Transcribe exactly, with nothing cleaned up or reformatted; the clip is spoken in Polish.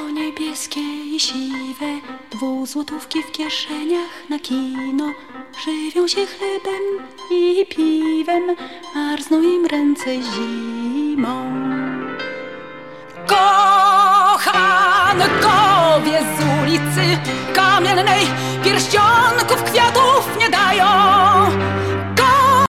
Dziecko niebieskie i siwe, dwuzłotówki w kieszeniach na kino. Żywią się chlebem i piwem, marzną im ręce zimą. Kochankowie z ulicy Kamiennej, pierścionków, kwiatów